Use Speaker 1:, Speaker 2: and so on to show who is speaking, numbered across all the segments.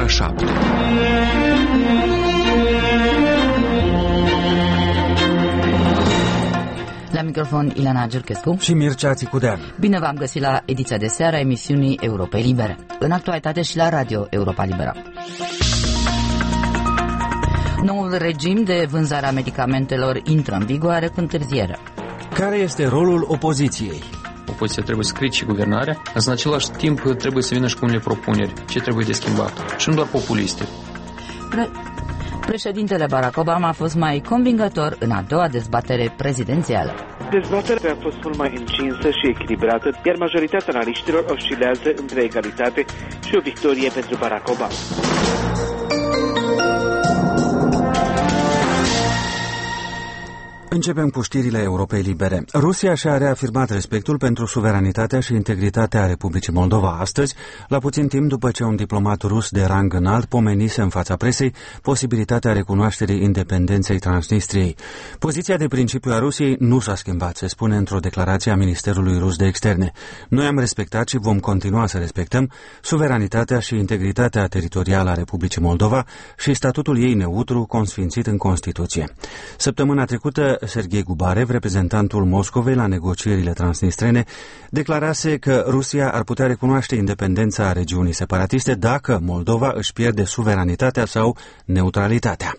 Speaker 1: 7.
Speaker 2: La microfon Ilana Giurchescu
Speaker 3: și Mircea Țicudean.
Speaker 2: Bine v-am găsit la ediția de seară a emisiunii Europei Libere, în actualitate și la Radio Europa Liberă. Noul regim de vânzare a medicamentelor intră în vigoare cu întârziere.
Speaker 3: Care este rolul opoziției?
Speaker 1: Opoziția trebuie să critique guvernarea, însă în același timp trebuie să vină și cu unele propuneri ce trebuie de schimbat, și nu doar populiste.
Speaker 2: Președintele Barack Obama a fost mai convingător în a doua dezbatere prezidențială.
Speaker 4: Dezbaterea a fost mult mai încinsă și echilibrată, iar majoritatea analiștilor oscilează între egalitate și o victorie pentru Barack Obama.
Speaker 3: Începem cu știrile Europei Libere. Rusia și-a reafirmat respectul pentru suveranitatea și integritatea Republicii Moldova astăzi, la puțin timp după ce un diplomat rus de rang înalt pomenise în fața presei posibilitatea recunoașterii independenței Transnistriei. Poziția de principiu a Rusiei nu s-a schimbat, se spune într-o declarație a Ministerului Rus de Externe. Noi am respectat și vom continua să respectăm suveranitatea și integritatea teritorială a Republicii Moldova și statutul ei neutru consfințit în Constituție. Săptămâna trecută, Serghei Gubarev, reprezentantul Moscovei la negocierile transnistrene, declarase că Rusia ar putea recunoaște independența regiunii separatiste dacă Moldova își pierde suveranitatea sau neutralitatea.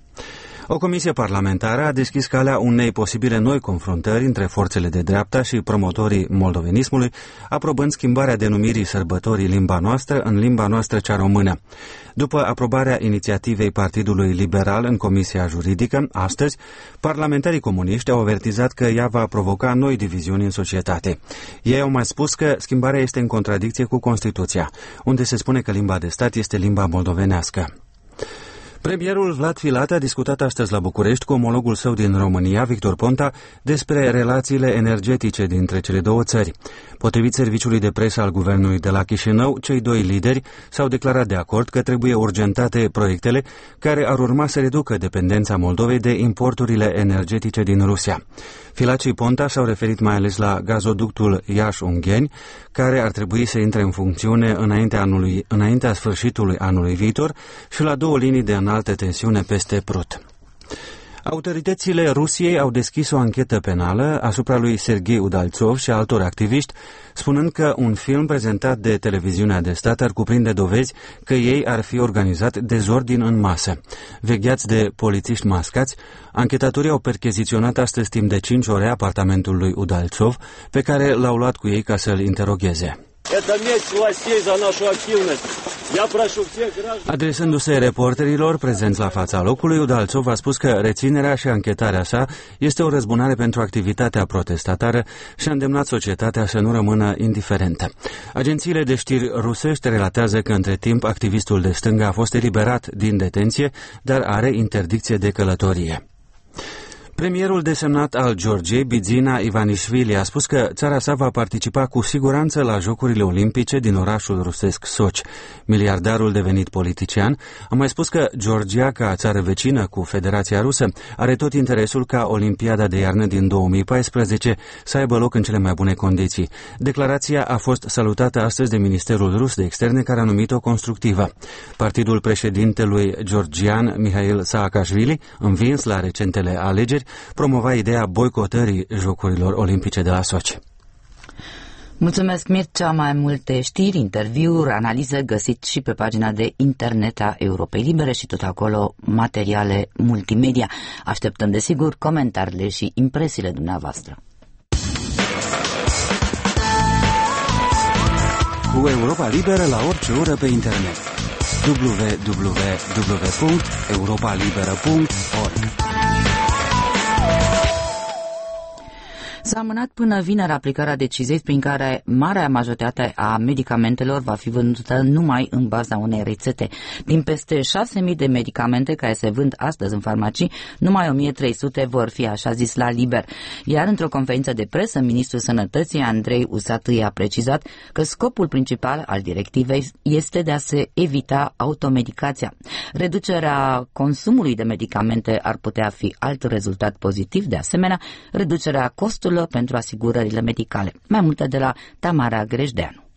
Speaker 3: O comisie parlamentară a deschis calea unei posibile noi confruntări între forțele de dreapta și promotorii moldovenismului, aprobând schimbarea denumirii sărbătorii limba noastră în limba noastră cea română. După aprobarea inițiativei Partidului Liberal în Comisia Juridică, astăzi, parlamentarii comuniști au avertizat că ea va provoca noi diviziuni în societate. Ei au mai spus că schimbarea este în contradicție cu Constituția, unde se spune că limba de stat este limba moldovenească. Premierul Vlad Filat a discutat astăzi la București cu omologul său din România, Victor Ponta, despre relațiile energetice dintre cele două țări. Potrivit serviciului de presă al guvernului de la Chișinău, cei doi lideri s-au declarat de acord că trebuie urgentate proiectele care ar urma să reducă dependența Moldovei de importurile energetice din Rusia. Filat și Ponta s-au referit mai ales la gazoductul Iași-Ungheni, care ar trebui să intre în funcțiune înaintea sfârșitului anului viitor, și la două linii de înaltă tensiune peste Prut. Autoritățile Rusiei au deschis o anchetă penală asupra lui Serghei Udalțov și altor activiști, spunând că un film prezentat de televiziunea de stat ar cuprinde dovezi că ei ar fi organizat dezordin în masă. Vegheați de polițiști mascați, anchetatorii au percheziționat astăzi timp de 5 ore apartamentul lui Udalțov, pe care l-au luat cu ei ca să-l interogheze. Adresându-se reporterilor prezenți la fața locului, Udalțov a spus că reținerea și anchetarea sa este o răzbunare pentru activitatea protestatară și a îndemnat societatea să nu rămână indiferentă. Agențiile de știri rusești relatează că între timp activistul de stânga a fost eliberat din detenție, dar are interdicție de călătorie. Premierul desemnat al Georgiei, Bidzina Ivanishvili, a spus că țara sa va participa cu siguranță la Jocurile Olimpice din orașul rusesc Sochi. Miliardarul devenit politician a mai spus că Georgia, ca țară vecină cu Federația Rusă, are tot interesul ca Olimpiada de iarnă din 2014 să aibă loc în cele mai bune condiții. Declarația a fost salutată astăzi de Ministerul Rus de Externe, care a numit-o constructivă. Partidul președintelui georgian Mihail Saakashvili, învins la recentele alegeri, promova ideea boicotării Jocurilor Olimpice de la Sochi.
Speaker 2: Mulțumesc, Mircea. Mai multe știri, interviuri, analize găsit și pe pagina de internet a Europei Libere și tot acolo materiale multimedia. Așteptăm, desigur, comentariile și impresiile dumneavoastră.
Speaker 3: Cu Europa Liberă la orice oră pe internet. www.europalibera.org.
Speaker 2: S-a amânat până vineri aplicarea deciziei prin care marea majoritate a medicamentelor va fi vândută numai în baza unei rețete. Din peste 6.000 de medicamente care se vând astăzi în farmacii, numai 1.300 vor fi așa zis la liber. Iar într-o conferință de presă, ministrul Sănătății Andrei Usatâi a precizat că scopul principal al directivei este de a se evita automedicația. Reducerea consumului de medicamente ar putea fi alt rezultat pozitiv, de asemenea, reducerea costurilor pentru asigurările medicale. Mai multe de la Tamara Grejdeanu.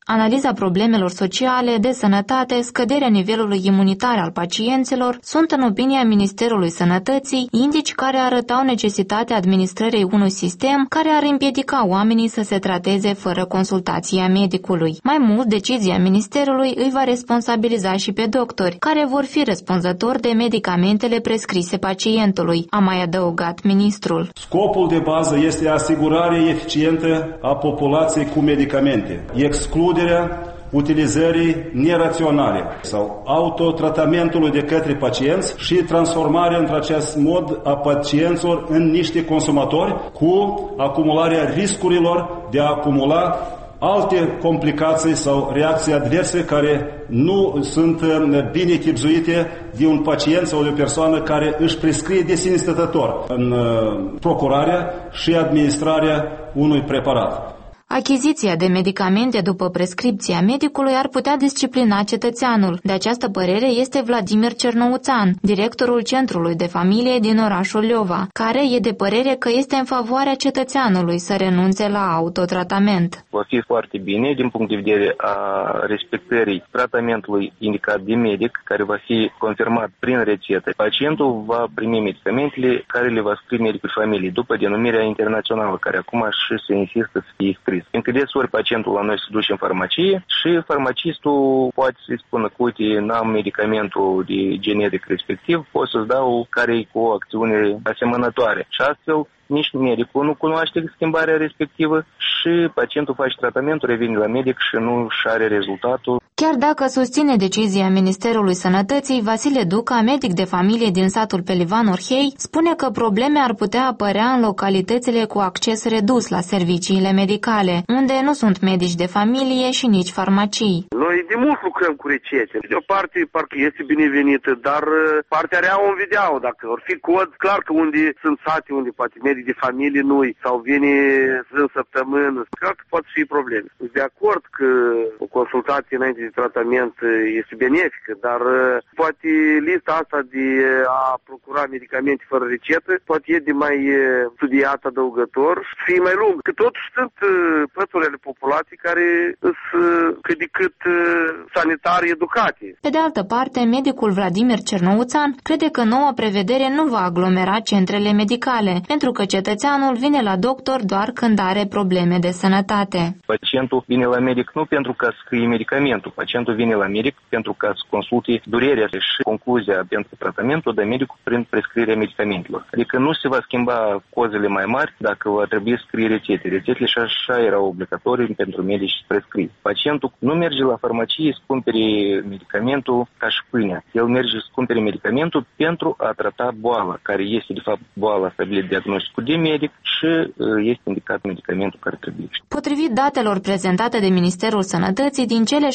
Speaker 5: Analiza problemelor sociale, de sănătate, scăderea nivelului imunitar al pacienților sunt, în opinia Ministerului Sănătății, indici care arătau necesitatea administrării unui sistem care ar împiedica oamenii să se trateze fără consultația medicului. Mai mult, decizia Ministerului îi va responsabiliza și pe doctori, care vor fi răspunzători de medicamentele prescrise pacientului, a mai adăugat ministrul.
Speaker 6: Scopul de bază este asigurarea eficientă a populației cu medicamente, excluderea utilizării neraționale sau autotratamentului de către pacienți și transformarea într-acest mod a pacienților în niște consumatori cu acumularea riscurilor de a acumula alte complicații sau reacții adverse care nu sunt bine chibzuite de un pacient sau de o persoană care își prescrie de sine stătător în procurarea și administrarea unui preparat.
Speaker 5: Achiziția de medicamente după prescripția medicului ar putea disciplina cetățeanul. De această părere este Vladimir Cernouțan, directorul Centrului de Familie din orașul Leova, care e de părere că este în favoarea cetățeanului să renunțe la autotratament.
Speaker 7: Va fi foarte bine din punct de vedere a respectării tratamentului indicat de medic, care va fi confirmat prin rețetă. Pacientul va primi medicamentele care le va scrie medicul familiei după denumirea internațională, care acum și se insistă să fie scris. Încă desori pacientul la noi se duce în farmacie și farmacistul poate să-i spună că, uite, n-am medicamentul de genetic respectiv, pot să-ți dau care e cu o acțiune asemănătoare. Și astfel nici medicul nu cunoaște schimbarea respectivă și pacientul face tratamentul, revine la medic și nu și are rezultatul.
Speaker 5: Chiar dacă susține decizia Ministerului Sănătății, Vasile Duca, medic de familie din satul Pelivan Orhei, spune că probleme ar putea apărea în localitățile cu acces redus la serviciile medicale, unde nu sunt medici de familie și nici farmacii.
Speaker 8: Noi de mult lucrăm cu rețete. De o parte, parcă este binevenită, dar partea rea o vedeau. Dacă or fi cod, clar că unde sunt sate, unde poate medic de familie nu-i sau vine în săptămână, clar că pot fi probleme. Sunt de acord că o consultație înainte de tratament este benefică, dar poate lista asta de a procura medicamente fără rețetă poate e de mai studiat adăugător și fie mai lung. Că totuși sunt păturile populației care sunt cât de cât sanitari educate.
Speaker 5: Pe de altă parte, medicul Vladimir Cernouțan crede că noua prevedere nu va aglomera centrele medicale, pentru că cetățeanul vine la doctor doar când are probleme de sănătate.
Speaker 7: Pacientul vine la medic nu pentru ca să scrie medicamentul, pacientul vine la medic pentru ca să consulte durerea și concluzia pentru tratamentul de medicul prin prescrierea medicamentelor. Adică nu se va schimba cozele mai mari dacă va trebui să scrie rețete. Rețetele și așa erau obligatorii pentru medici să prescrie. Pacientul nu merge la farmacie să cumpere medicamentul ca și pâinea. El merge să cumpere medicamentul pentru a trata boala, care este de fapt boala stabilită diagnosticul de medic și este indicat medicamentul care trebuie.
Speaker 5: Potrivit datelor prezentate de Ministerul Sănătății, din cele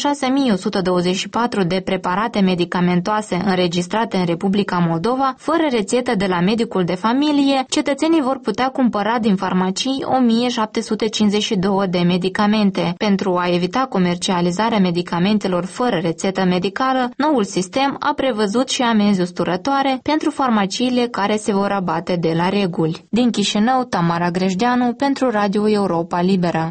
Speaker 5: 6.124 de preparate medicamentoase înregistrate în Republica Moldova, fără rețetă de la medicul de familie, cetățenii vor putea cumpăra din farmacii 1.752 de medicamente. Pentru a evita comercializarea medicamentelor fără rețetă medicală, noul sistem a prevăzut și amenzi usturătoare pentru farmaciile care se vor abate de la reguli. Din Chișinău, Tamara Grejdeanu pentru Radio Europa Liberă.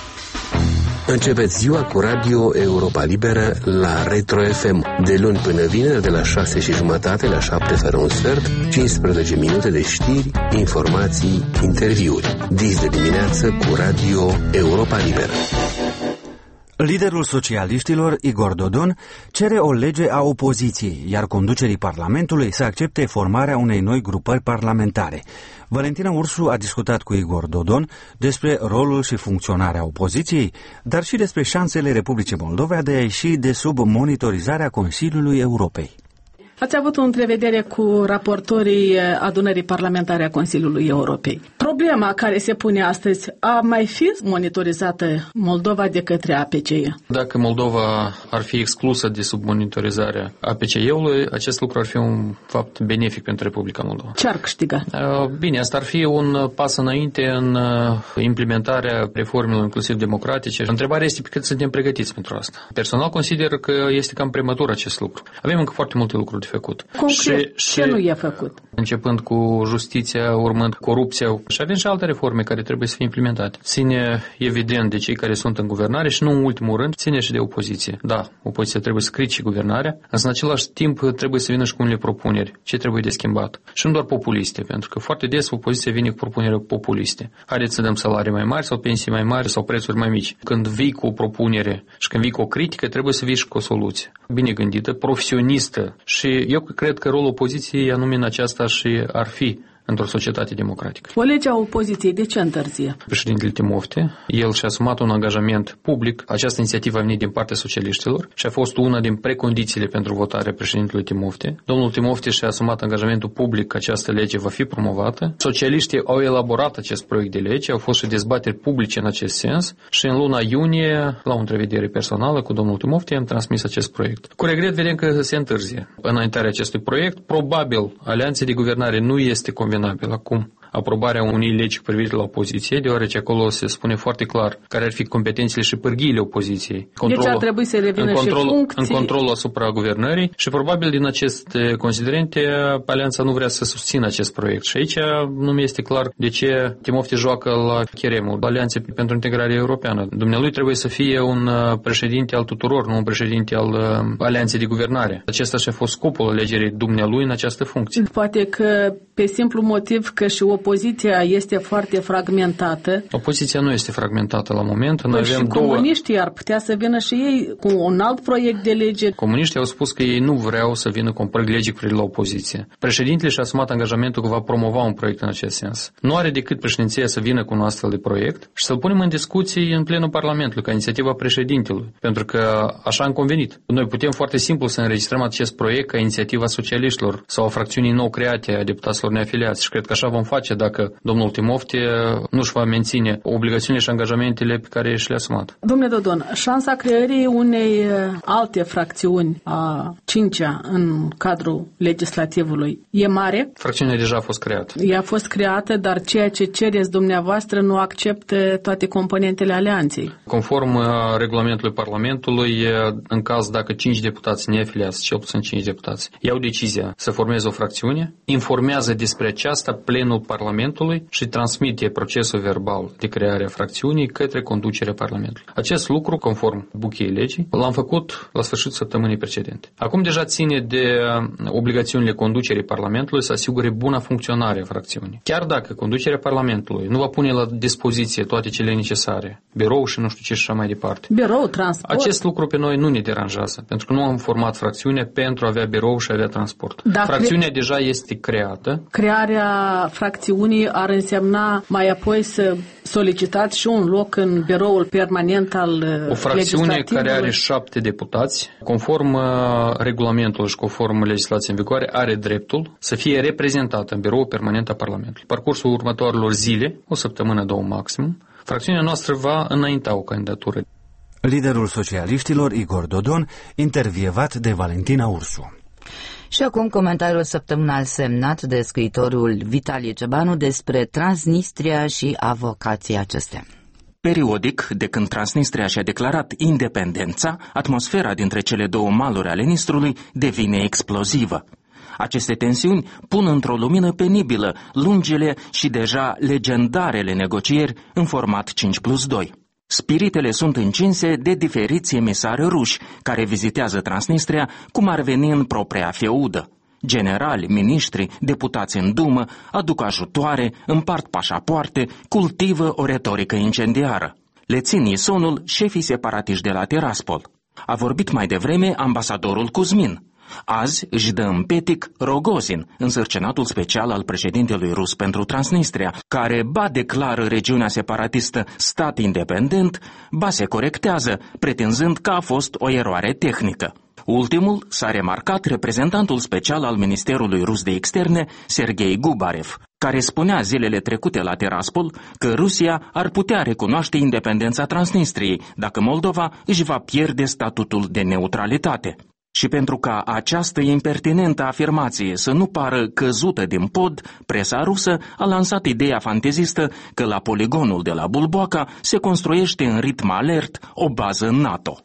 Speaker 9: Începeți ziua cu Radio Europa Liberă la Retro FM. De luni până vineri, de la 6:30 la 7 fără un sfert, 15 minute de știri, informații, interviuri. Dis de dimineață cu Radio Europa Liberă.
Speaker 3: Liderul socialiștilor, Igor Dodon, cere o lege a opoziției, iar conducerii Parlamentului să accepte formarea unei noi grupări parlamentare. Valentina Ursu a discutat cu Igor Dodon despre rolul și funcționarea opoziției, dar și despre șansele Republicii Moldova de a ieși de sub monitorizarea Consiliului Europei.
Speaker 10: Ați avut o întrevedere cu raportorii adunării parlamentare a Consiliului Europei. Problema care se pune astăzi, a mai fi monitorizată Moldova de către APCE?
Speaker 1: Dacă Moldova ar fi exclusă de sub monitorizarea APCE-ului, acest lucru ar fi un fapt benefic pentru Republica Moldova.
Speaker 10: Ce ar câștiga?
Speaker 1: Bine, asta ar fi un pas înainte în implementarea reformelor inclusiv democratice. Întrebarea este pe cât suntem pregătiți pentru asta. Personal consider că este cam prematur acest lucru. Avem încă foarte multe lucruri de făcut.
Speaker 10: Concret, ce nu e făcut?
Speaker 1: Începând cu justiția, urmând corupția și avem avem și alte reforme care trebuie să fie implementate. Ține evident de cei care sunt în guvernare și nu în ultimul rând ține și de opoziție. Da, opoziția trebuie să critique guvernarea, însă în același timp trebuie să vină și cu unele propuneri. Ce trebuie de schimbat? Și nu doar populiste, pentru că foarte des opoziția vine cu propuneri populiste. Haideți să dăm salarii mai mari sau pensii mai mari sau prețuri mai mici. Când vii cu o propunere și când vii cu o critică, trebuie să vii și cu o soluție. Bine gândită, profesionistă și eu cred că rolul opoziției anume în aceasta și ar fi într-o societate democratică.
Speaker 10: O lege a opoziției, de ce întârzie?
Speaker 1: Președintele Timofte, el și-a asumat un angajament public. Această inițiativă a venit din partea socialiștilor și a fost una din precondițiile pentru votarea președintelui Timofte. Domnul Timofte și-a asumat angajamentul public că această lege va fi promovată. Socialiștii au elaborat acest proiect de lege, au fost și dezbateri publice în acest sens și în luna iunie, la o întrevedere personală cu domnul Timofte, am transmis acest proiect. Cu regret vedem că se întârzie înaintarea acestui proiect. Probabil, alianța de guvernare nu este convenabil acum aprobarea unei legi cu privire la opoziție, deoarece acolo se spune foarte clar care ar fi competențele și pârghiile opoziției.
Speaker 10: Deci ar trebui să revină și funcții.
Speaker 1: În controlul asupra guvernării și probabil din aceste considerente alianța nu vrea să susțină acest proiect. Și aici nu mi este clar de ce Timofte joacă la cheremul Alianței pentru Integrare Europeană. Dumnealui trebuie să fie un președinte al tuturor, nu un președinte al Alianței de Guvernare. Acesta și-a fost scopul alegerii dumnealui în această funcție.
Speaker 10: Poate că pe simplu motiv că și opoziția este foarte fragmentată.
Speaker 1: Opoziția nu este fragmentată la moment. Noi avem
Speaker 10: și comuniștii ar putea să vină și ei cu un alt proiect de lege.
Speaker 1: Comuniștii au spus că ei nu vreau să vină cu un proiect de lege cu privire la opoziție. Președintele și-a asumat angajamentul că va promova un proiect în acest sens. Nu are decât președinția să vină cu un astfel de proiect și să-l punem în discuții în plenul Parlamentului, ca inițiativa președintelui. Pentru că așa am convenit. Noi putem foarte simplu să înregistrăm acest proiect ca inițiativa socialiștilor sau a fracțiunii nou create a deputaților neafiliați și cred că așa vom face dacă domnul Timofte nu își va menține obligațiunile și angajamentele pe care și le-a asumat.
Speaker 10: Domnule Dodon, șansa creării unei alte fracțiuni, a cincea, în cadrul legislativului, e mare?
Speaker 1: Fracțiunea deja a fost creată.
Speaker 10: Ea a fost creată, dar ceea ce cereți dumneavoastră nu acceptă toate componentele alianței.
Speaker 1: Conform regulamentului Parlamentului, în caz dacă 5 deputați neafiliați, cel puțin 5 deputați, iau decizia să formeze o fracțiune, informează despre aceasta plenul Parlamentului și transmite procesul verbal de creare a fracțiunii către conducerea Parlamentului. Acest lucru, conform bucheii legii, l-am făcut la sfârșitul săptămânii precedente. Acum deja ține de obligațiunile conducerii Parlamentului să asigure buna funcționare a fracțiunii. Chiar dacă conducerea Parlamentului nu va pune la dispoziție toate cele necesare, birou și nu știu ce și așa mai departe.
Speaker 10: Birou, transport.
Speaker 1: Acest lucru pe noi nu ne deranjează, pentru că nu am format fracțiunea pentru a avea birou și a avea transport. Fracțiunea deja este creată.
Speaker 10: Crearea fracțiunii ar însemna mai apoi să solicitați și un loc în biroul permanent al legislativului.
Speaker 1: O fracțiune care are 7 deputați, conform regulamentului și conform legislației în vigoare, are dreptul să fie reprezentată în biroul permanent al Parlamentului. Parcursul următoarelor zile, o săptămână, 2 maxim, fracțiunea noastră va înainta o candidatură.
Speaker 3: Liderul socialiștilor, Igor Dodon, intervievat de Valentina Ursu.
Speaker 2: Și acum comentariul săptămânal semnat de scriitorul Vitalie Ceabanu despre Transnistria și avocația acestea.
Speaker 11: Periodic, de când Transnistria și-a declarat independența, atmosfera dintre cele două maluri ale Nistrului devine explozivă. Aceste tensiuni pun într-o lumină penibilă lungile și deja legendarele negocieri în format 5+2. Spiritele sunt încinse de diferiți emisari ruși care vizitează Transnistria cum ar veni în propria feudă. Generali, miniștri, deputați în dumă aduc ajutoare, împart pașapoarte, cultivă o retorică incendiară. Le țin isonul șefii separatiști de la Tiraspol. A vorbit mai devreme ambasadorul Kuzmin. Azi își dă în petic Rogozin, însărcinatul special al președintelui rus pentru Transnistria, care ba declară regiunea separatistă stat independent, ba se corectează, pretinzând că a fost o eroare tehnică. Ultimul s-a remarcat reprezentantul special al Ministerului Rus de Externe, Sergei Gubarev, care spunea zilele trecute la Tiraspol că Rusia ar putea recunoaște independența Transnistriei dacă Moldova își va pierde statutul de neutralitate. Și pentru ca această impertinentă afirmație să nu pară căzută din pod, presa rusă a lansat ideea fantezistă că la poligonul de la Bulboaca se construiește în ritm alert o bază NATO.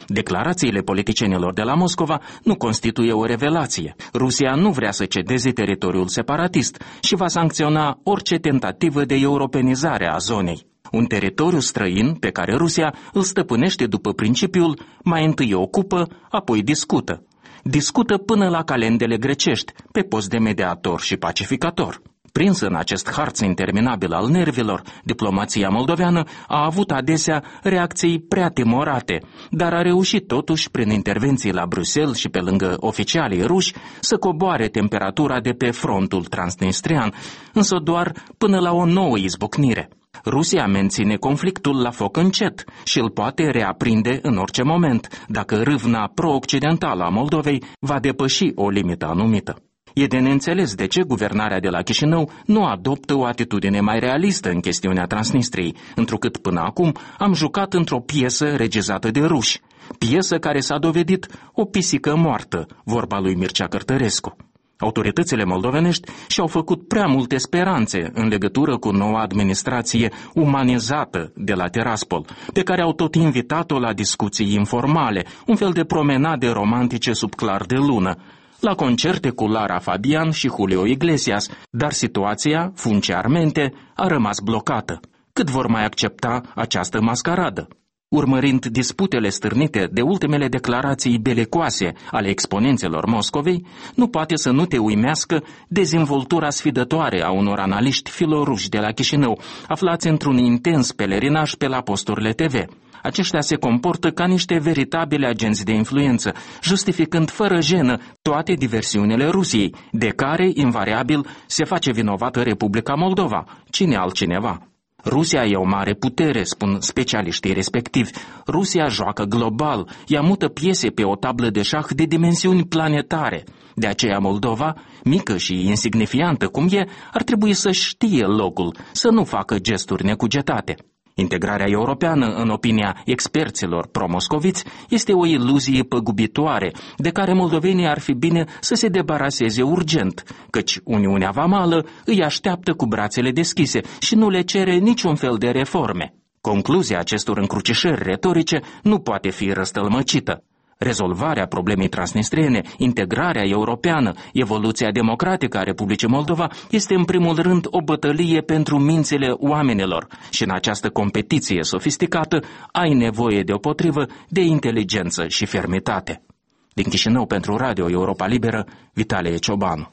Speaker 11: Declarațiile politicienilor de la Moscova nu constituie o revelație. Rusia nu vrea să cedeze teritoriul separatist și va sancționa orice tentativă de europenizare a zonei. Un teritoriu străin pe care Rusia îl stăpânește după principiul mai întâi ocupă, apoi discută. Discută până la calendele grecești, pe post de mediator și pacificator. Prins în acest harț interminabil al nervilor, diplomația moldoveană a avut adesea reacții prea timorate, dar a reușit totuși, prin intervenții la Bruxelles și pe lângă oficialii ruși, să coboare temperatura de pe frontul transnistrian, însă doar până la o nouă izbucnire. Rusia menține conflictul la foc încet și îl poate reaprinde în orice moment, dacă râvna pro-occidentală a Moldovei va depăși o limită anumită. E de neînțeles de ce guvernarea de la Chișinău nu adoptă o atitudine mai realistă în chestiunea Transnistriei, întrucât până acum am jucat într-o piesă regizată de ruși, piesă care s-a dovedit o pisică moartă, vorba lui Mircea Cărtărescu. Autoritățile moldovenești și-au făcut prea multe speranțe în legătură cu noua administrație umanizată de la Tiraspol, pe care au tot invitat-o la discuții informale, un fel de promenade romantice sub clar de lună, la concerte cu Lara Fabian și Julio Iglesias, dar situația, funciarmente, a rămas blocată. Cât vor mai accepta această mascaradă? Urmărind disputele stârnite de ultimele declarații belicoase ale exponenților Moscovei, nu poate să nu te uimească dezvoltura sfidătoare a unor analiști filoruși de la Chișinău, aflați într-un intens pelerinaj pe la posturile TV. Aceștia se comportă ca niște veritabili agenți de influență, justificând fără jenă toate diversiunile Rusiei, de care, invariabil, se face vinovată Republica Moldova, cine altcineva. Rusia e o mare putere, spun specialiștii respectivi. Rusia joacă global, ea mută piese pe o tablă de șah de dimensiuni planetare. De aceea Moldova, mică și insignifiantă cum e, ar trebui să știe locul, să nu facă gesturi necugetate. Integrarea europeană, în opinia experților pro-moscoviți, este o iluzie păgubitoare, de care moldovenii ar fi bine să se debaraseze urgent, căci Uniunea Vamală îi așteaptă cu brațele deschise și nu le cere niciun fel de reforme. Concluzia acestor încrucișări retorice nu poate fi răstălmăcită. Rezolvarea problemei transnistriene, integrarea europeană, evoluția democratică a Republicii Moldova este în primul rând o bătălie pentru mințile oamenilor și în această competiție sofisticată ai nevoie deopotrivă de inteligență și fermitate. Din Chișinău pentru Radio Europa Liberă, Vitalie Ciobanu.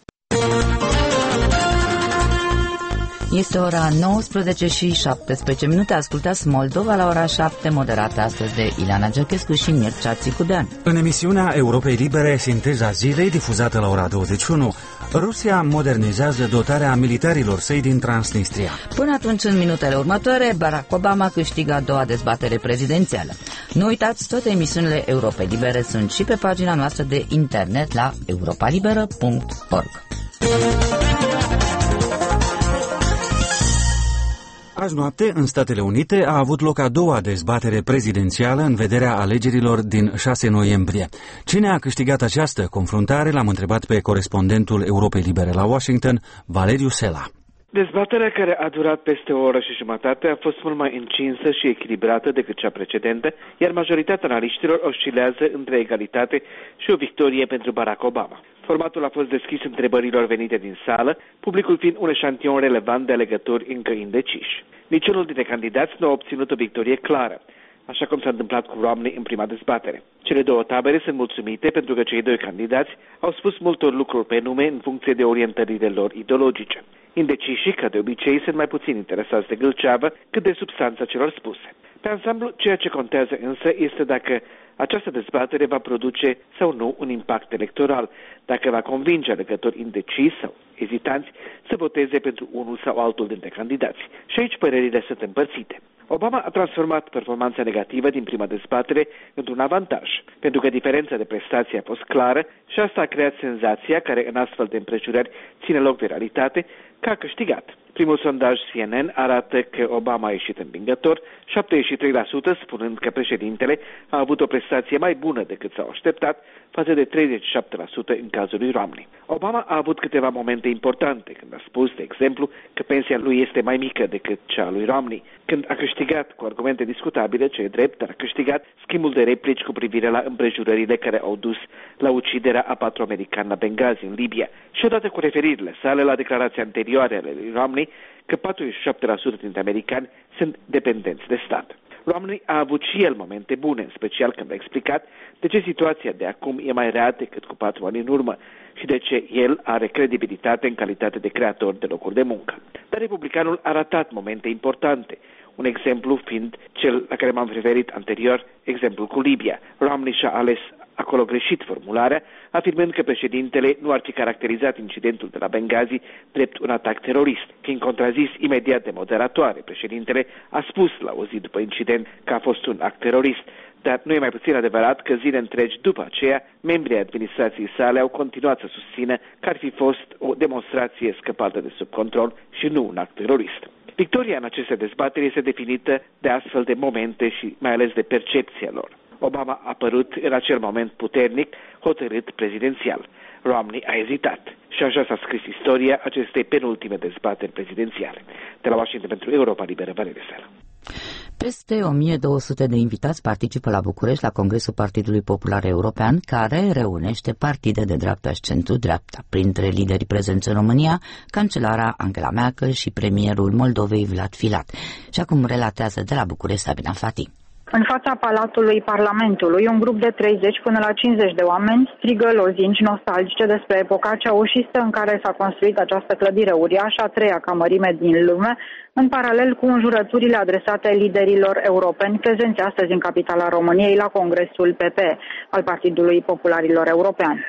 Speaker 2: Este ora 19 și 17 minute. Ascultați Moldova la ora 7, moderată astăzi de Ileana Giachescu și Mircea Țicudean.
Speaker 3: În emisiunea Europei Libere, Sinteza zilei, difuzată la ora 21, Rusia modernizează dotarea militarilor săi din Transnistria.
Speaker 2: Până atunci, în minutele următoare, Barack Obama câștigă a doua dezbatere prezidențială. Nu uitați, toate emisiunile Europei Libere sunt și pe pagina noastră de internet la europalibera.org.
Speaker 3: Azi noapte, în Statele Unite, a avut loc a doua dezbatere prezidențială în vederea alegerilor din 6 noiembrie. Cine a câștigat această confruntare, l-am întrebat pe corespondentul Europei Libere la Washington, Valeriu Sela.
Speaker 4: Dezbaterea, care a durat peste o oră și jumătate, a fost mult mai încinsă și echilibrată decât cea precedentă, iar majoritatea analiștilor oscilează între egalitate și o victorie pentru Barack Obama. Formatul a fost deschis întrebărilor venite din sală, publicul fiind un eșantion relevant de alegători încă indeciși. Niciunul dintre candidați nu a obținut o victorie clară, așa cum s-a întâmplat cu Romney în prima dezbatere. Cele două tabere sunt mulțumite pentru că cei doi candidați au spus multor lucruri pe nume în funcție de orientările lor ideologice. Indecișii, ca de obicei, sunt mai puțin interesați de gâlceavă cât de substanța celor spuse. Pe ansamblu, ceea ce contează însă este dacă această dezbatere va produce sau nu un impact electoral, dacă va convinge alegători indeciși sau ezitanți să voteze pentru unul sau altul dintre candidați. Și aici părerile sunt împărțite. Obama a transformat performanța negativă din prima dezbatere într-un avantaj, pentru că diferența de prestație a fost clară și asta a creat senzația, care în astfel de împrejurări ține loc de realitate, că a câștigat. Primul sondaj CNN arată că Obama a ieșit învingător, 73% spunând că președintele a avut o prestație mai bună decât s-au așteptat, față de 37% în cazul lui Romney. Obama a avut câteva momente importante când a spus, de exemplu, că pensia lui este mai mică decât cea a lui Romney, când a câștigat cu argumente discutabile, ce e drept, dar a câștigat schimbul de replici cu privire la împrejurările care au dus la uciderea a 4 americani la Benghazi, în Libia, și odată cu referirile sale la declarația anterioare ale lui Romney că 47% dintre americani sunt dependenți de stat. Romney a avut și el momente bune, în special când a explicat de ce situația de acum e mai rea decât cu 4 ani în urmă și de ce el are credibilitate în calitate de creator de locuri de muncă. Dar republicanul a ratat momente importante, un exemplu fiind cel la care m-am referit anterior, exemplul cu Libia. Romney și-a ales acolo greșit formularea, afirmând că președintele nu ar fi caracterizat incidentul de la Benghazi drept un atac terorist. Fiind contrazis imediat de moderatoare, președintele a spus la o zi după incident că a fost un act terorist, dar nu e mai puțin adevărat că zile întregi după aceea, membrii administrației sale au continuat să susțină că ar fi fost o demonstrație scăpată de sub control și nu un act terorist. Victoria în aceste dezbateri este definită de astfel de momente și mai ales de percepția lor. Obama a părut în acel moment puternic, hotărât prezidențial. Romney a ezitat și așa s-a scris istoria acestei penultime dezbateri prezidențiale. De la Washington pentru Europa Liberă, Valerie Sala.
Speaker 2: Peste 1200 de invitați participă la București la Congresul Partidului Popular European, care reunește partide de dreapta și centru-dreapta. Printre liderii prezenți în România, cancelara Angela Merkel și premierul Moldovei Vlad Filat. Și acum relatează de la București Sabina Fati.
Speaker 12: În fața Palatului Parlamentului, un grup de 30 până la 50 de oameni strigă lozinci nostalgice despre epoca ceaușistă în care s-a construit această clădire uriașă, a treia ca mărime din lume, în paralel cu înjurăturile adresate liderilor europeni prezenți astăzi în capitala României la Congresul PP al Partidului Popularilor Europeani.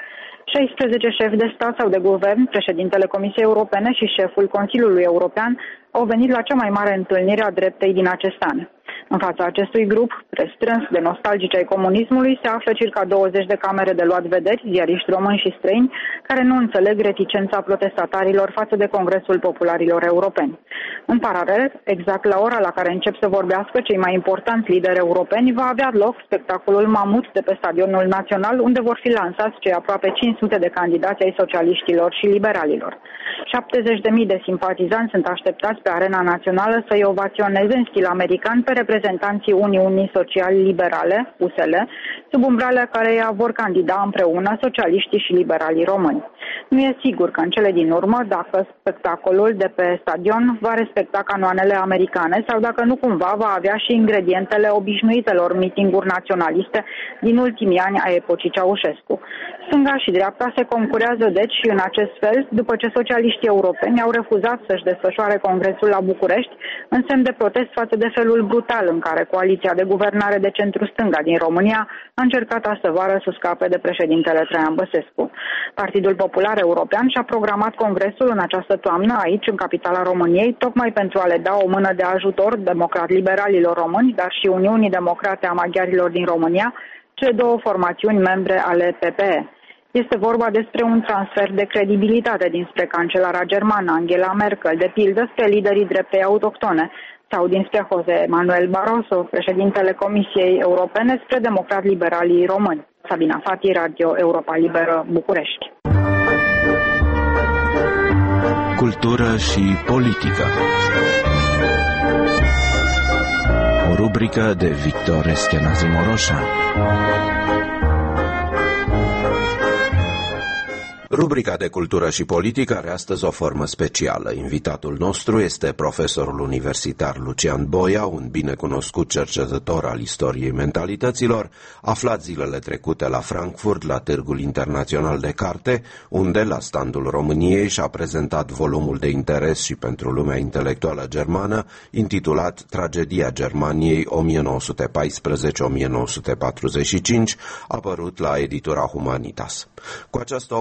Speaker 12: 16 șefi de stat sau de guvern, președintele Comisiei Europene și șeful Consiliului European au venit la cea mai mare întâlnire a dreptei din acest an. În fața acestui grup restrâns de nostalgici ai comunismului se află circa 20 de camere de luat vederi, ziariști români și străini, care nu înțeleg reticența protestatarilor față de Congresul Popularilor Europeni. În paralel, exact la ora la care încep să vorbească cei mai importanți lideri europeni, va avea loc spectacolul Mamut de pe Stadionul Național, unde vor fi lansați cei aproape 500 de candidați ai socialiștilor și liberalilor. 70.000 de simpatizanți sunt așteptați pe arena națională să-i ovaționeze în stil american pe reprezentanții Uniunii Social-Liberale, USL, sub umbrala căreia vor candida împreună socialiștii și liberalii români. Nu e sigur că în cele din urmă, dacă spectacolul de pe stadion va respecta canoanele americane sau dacă nu cumva va avea și ingredientele obișnuitelor mitinguri naționaliste din ultimii ani ai epocii Ceaușescu. Stânga și dreapta se concurează deci și în acest fel, după ce socialiștii europeni au refuzat să-și desfășoare congresul la București în semn de protest față de felul brutal în care coaliția de guvernare de centru-stânga din România a încercat astăvară să scape de președintele Traian Băsescu. Partidul Popular European și-a programat congresul în această toamnă aici, în capitala României, tocmai pentru a le da o mână de ajutor democrat-liberalilor români, dar și Uniunii Democrate a Maghiarilor din România, cele două formațiuni membre ale PPE. Este vorba despre un transfer de credibilitate dinspre cancelara germană Angela Merkel, de pildă spre liderii dreptei autohtone, sau dinspre José Manuel Barroso, președintele Comisiei Europene, spre democrat-liberalii români. Sabina Fati, Radio Europa Liberă, București.
Speaker 13: Cultură și politică. O rubrică de Victor Eschenazi Moroșan.
Speaker 14: Rubrica de cultură și politică are astăzi o formă specială. Invitatul nostru este profesorul universitar Lucian Boia, un binecunoscut cercetător al istoriei mentalităților, aflat zilele trecute la Frankfurt, la Târgul Internațional de Carte, unde, la standul României, și-a prezentat volumul de interes și pentru lumea intelectuală germană, intitulat Tragedia Germaniei 1914-1945, apărut la editura Humanitas. Cu această ocazie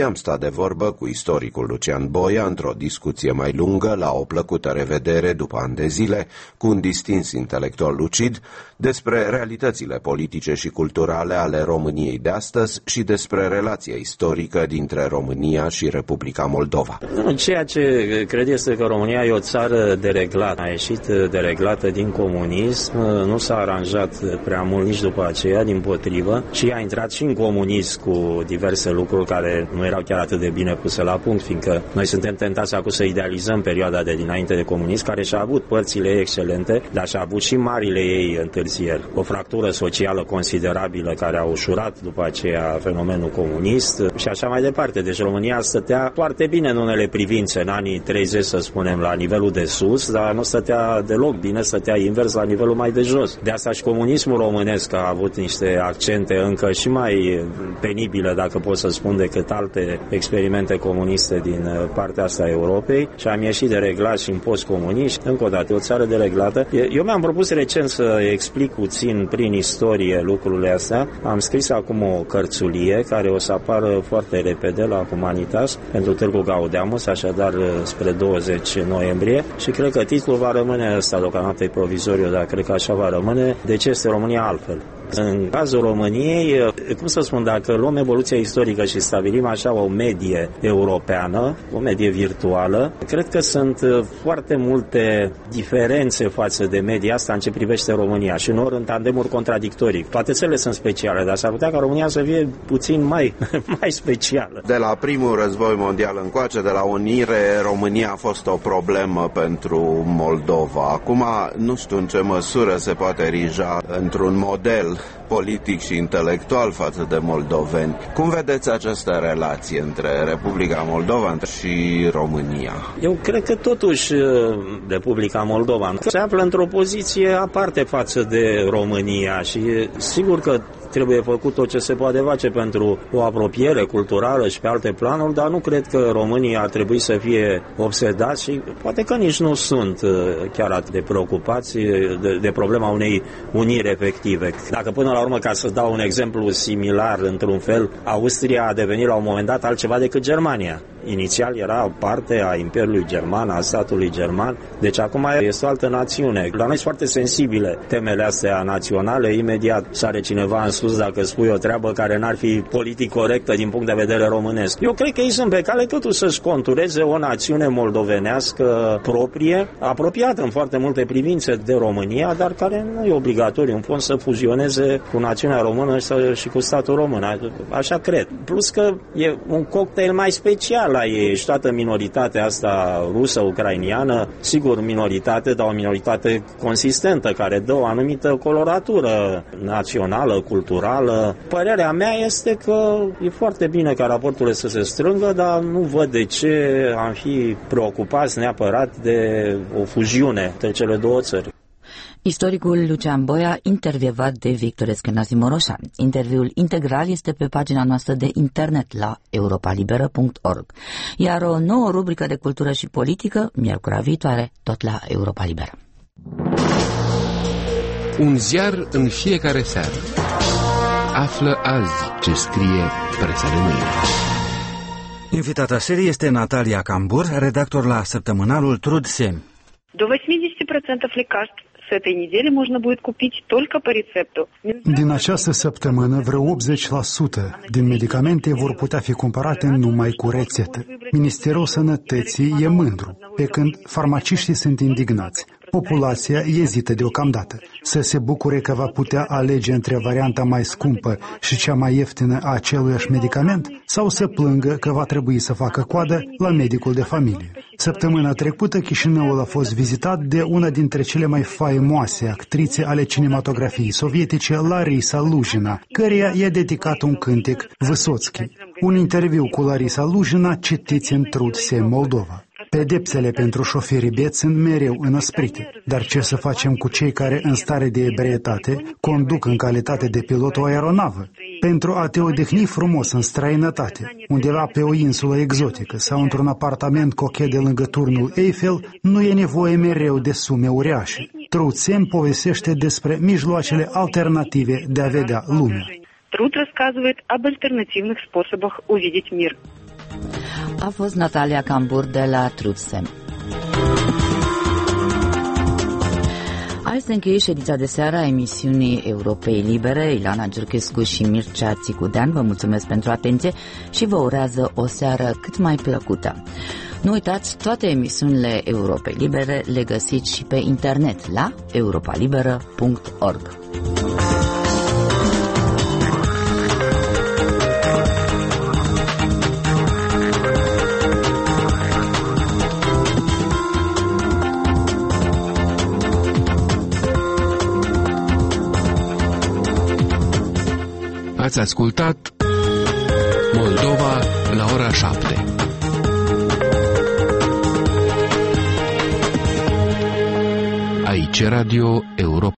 Speaker 14: am stat de vorbă cu istoricul Lucian Boia într-o discuție mai lungă, la o plăcută revedere după ani de zile, cu un distins intelectual lucid, despre realitățile politice și culturale ale României de astăzi și despre relația istorică dintre România și Republica Moldova.
Speaker 15: Ceea ce cred este că România e o țară dereglată. A ieșit dereglată din comunism, nu s-a aranjat prea mult nici după aceea, dimpotrivă, și a intrat și în comunism cu diverse lucruri care nu erau chiar atât de bine puse la punct, fiindcă noi suntem tentați acum să idealizăm perioada de dinainte de comunism, care și-a avut părțile excelente, dar și-a avut și marile ei întârzieri. O fractură socială considerabilă care a ușurat după aceea fenomenul comunist și așa mai departe. Deci România stătea foarte bine în unele privințe, în anii 30, să spunem, la nivelul de sus, dar nu stătea deloc bine, stătea invers la nivelul mai de jos. De asta și comunismul românesc a avut niște accente încă și mai penibile, dacă pot să spun, decât alte experimente comuniste din partea asta a Europei, și am ieșit de reglat și în post-comuniști. Încă o dată, o țară dereglată. Eu mi-am propus recent să explic puțin prin istorie lucrurile astea. Am scris acum o cărțulie care o să apară foarte repede la Humanitas pentru Târgu Gaudeamus, așadar spre 20 noiembrie, și cred că titlul va rămâne ăsta, deocamdată e provizoriu, dar cred că așa va rămâne: De ce este România altfel? În cazul României, cum să spun, dacă luăm evoluția istorică și stabilim așa o medie europeană, o medie virtuală, cred că sunt foarte multe diferențe față de media asta în ce privește România și uneori în tandemuri contradictorii. Toate țările sunt speciale, dar s-ar putea ca România să fie puțin mai specială.
Speaker 14: De la primul război mondial încoace, de la unire, România a fost o problemă pentru Moldova. Acum, nu știu în ce măsură se poate erija într-un model politic și intelectual față de moldoveni. Cum vedeți această relație între Republica Moldova și România?
Speaker 15: Eu cred că totuși Republica Moldova se află într-o poziție aparte față de România și sigur că trebuie făcut tot ce se poate face pentru o apropiere culturală și pe alte planuri, dar nu cred că românii ar trebui să fie obsedați și poate că nici nu sunt chiar atât de preocupați de problema unei uniri efective. Dacă până la urmă, ca să dau un exemplu similar, într-un fel, Austria a devenit la un moment dat altceva decât Germania. Inițial era parte a Imperiului German, a statului german, deci acum este o altă națiune. La noi sunt foarte sensibile temele astea naționale, imediat sare cineva în sus dacă spui o treabă care n-ar fi politic corectă din punct de vedere românesc. Eu cred că ei sunt pe cale totuși să-și contureze o națiune moldovenească proprie, apropiată în foarte multe privințe de România, dar care nu e obligatoriu în fond să fuzioneze cu națiunea română și cu statul român. Așa cred. Plus că e un cocktail mai special la ei și toată minoritatea asta rusă, ucrainiană, sigur minoritate, dar o minoritate consistentă, care dă o anumită coloratură națională, culturală. Părerea mea este că e foarte bine ca raporturile să se strângă, dar nu văd de ce am fi preocupați neapărat de o fuziune între cele două țări.
Speaker 2: Istoricul Lucian Boia, intervievat de Victor Eskenazi Moroșan. Interviul integral este pe pagina noastră de internet la europalibera.org. Iar o nouă rubrică de cultură și politică, miercurea viitoare, tot la Europa Liberă.
Speaker 9: Un ziar în fiecare seară. Află azi ce scrie presa de mâine.
Speaker 3: Invitata serii este Natalia Cambur, redactor la săptămânalul Trud Semi.
Speaker 16: До 80% лекарств с этой недели можно будет купить только по рецепту.
Speaker 17: Din această săptămână, vreo 80% din medicamente vor putea fi cumpărate numai cu rețetă. Ministerul Sănătății e mândru, pe când farmaciștii sunt indignați. Populația ezită deocamdată să se bucure că va putea alege între varianta mai scumpă și cea mai ieftină a aceluiași medicament sau să plângă că va trebui să facă coadă la medicul de familie. Săptămâna trecută, Chișinăul a fost vizitat de una dintre cele mai faimoase actrițe ale cinematografiei sovietice, Larisa Lujina, căreia i-a dedicat un cântec, Vysotski. Un interviu cu Larisa Lujina citiți în Trud Semi Moldova. Pedepsele pentru șoferii beți sunt mereu înăsprite, dar ce să facem cu cei care, în stare de ebrietate, conduc în calitate de pilot o aeronavă? Pentru a te odihni frumos în străinătate, undeva pe o insulă exotică sau într-un apartament cochet de lângă turnul Eiffel, nu e nevoie mereu de sume uriașe. Trud Semi povestește despre mijloacele alternative de a vedea lumea.
Speaker 16: Труд рассказывает об альтернативных способах увидеть мир.
Speaker 2: A fost Natalia Cambur de la Truthsem. Aici se încheie ședința de seară a emisiunii Europei Libere. Ilana Giurchescu și Mircea Țicudean vă mulțumesc pentru atenție și vă urează o seară cât mai plăcută. Nu uitați, toate emisiunile Europei Libere le găsiți și pe internet la europalibera.org.
Speaker 9: Ați ascultat Moldova la ora 7. Aici Radio Europa.